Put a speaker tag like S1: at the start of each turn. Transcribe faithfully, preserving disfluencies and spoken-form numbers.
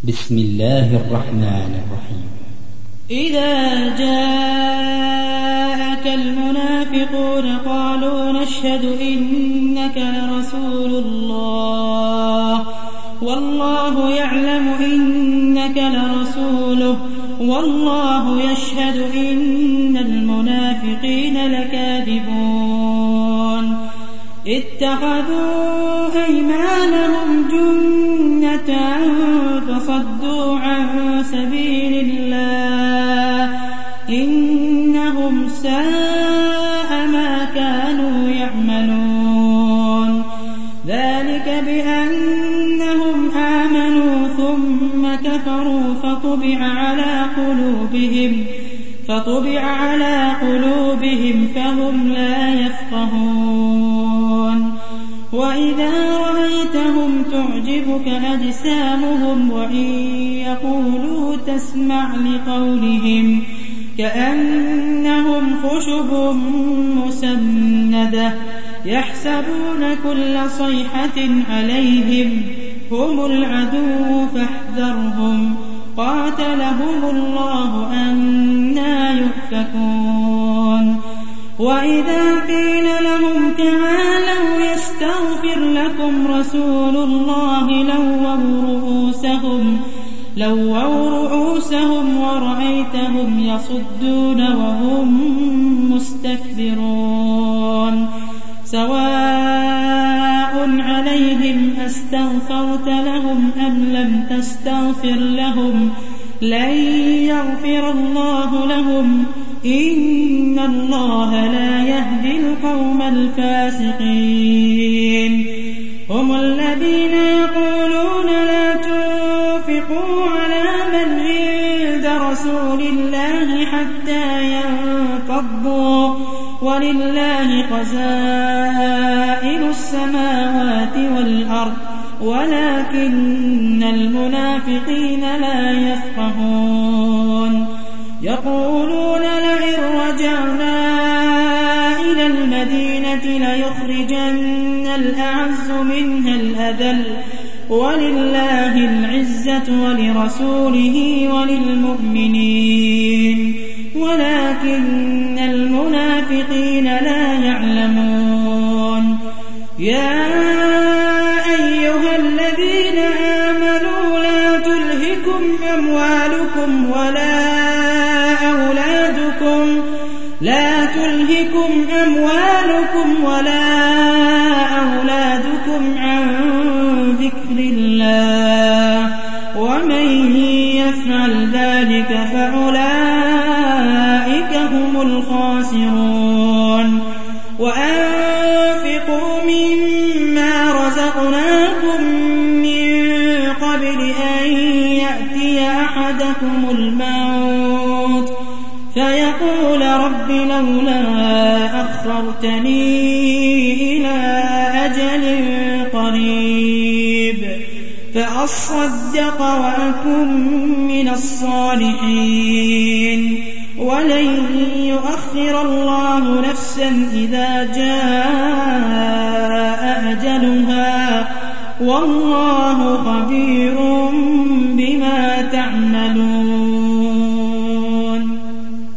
S1: بسم الله الرحمن الرحيم.
S2: إذا جاءك المنافقون قالوا نشهد إنك لرسول الله والله يعلم إنك لرسوله والله يشهد إن المنافقين لكاذبون اتخذوا أيمانهم جنة فصدوا عن سبيل الله إنهم ساء ما كانوا يعملون ذلك بأنهم آمنوا ثم كفروا فطبع على قلوبهم فطبع على قلوبهم فهم لا يفقهون وإذا رأيتهم تعجبك أجسامهم وإن يقولوا تسمع لقولهم كأنهم خشب مسندة يحسبون كل صيحة عليهم هم العدو فاحذرهم قاتلهم الله أنى يؤفكون وإذا قيل لهم تعالوا يستغفر لكم رسول الله لووا رؤوسهم لووا رؤوسهم ورأيتهم يصدون وهم مستكبرون سواء عليهم أستغفرت لهم أم لم تستغفر لهم لن يغفر الله لهم إن الله لا يهدي القوم الفاسقين هم الذين يقولون لا تنفقوا على من عند رسول الله حتى ينفضوا ولله خزائن السماوات والأرض ولكن المنافقين لا يفقهون يقولون لئن رجعنا إلى المدينة ليخرجن الأعز منها الأذل ولله العزة ولرسوله وللمؤمنين ولكن المنافقين لا يعلمون يا أيها الذين آمنوا لا تلهكم أموالكم ولا أولادكم لا تلهكم أموالكم ولا أولادكم عن ذكر الله ومن يفعل ذلك فأولئك هم الخاسرون وأنفقوا مما رزقناكم من قبل أن يأتي أحدكم الموت فيقول رب لولا أخرتني إلى أجل قريب فأصدق وأكن من الصالحين ولن يؤخر الله نفسا إذا جاء أجلها والله خبير بما تعملون.